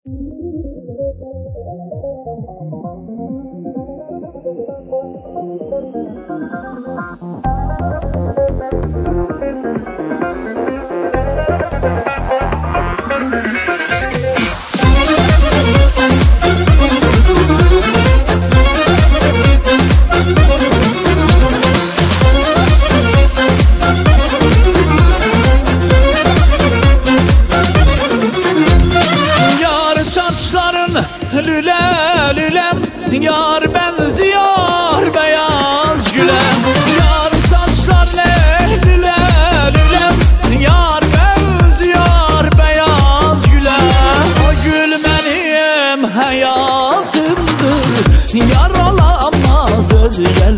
Lüle lülem, yar benziyor beyaz güle. Yar saçlar ne lüle lülem, yar benziyor beyaz güle. O gül benim hayatımdır, yar olamaz özgel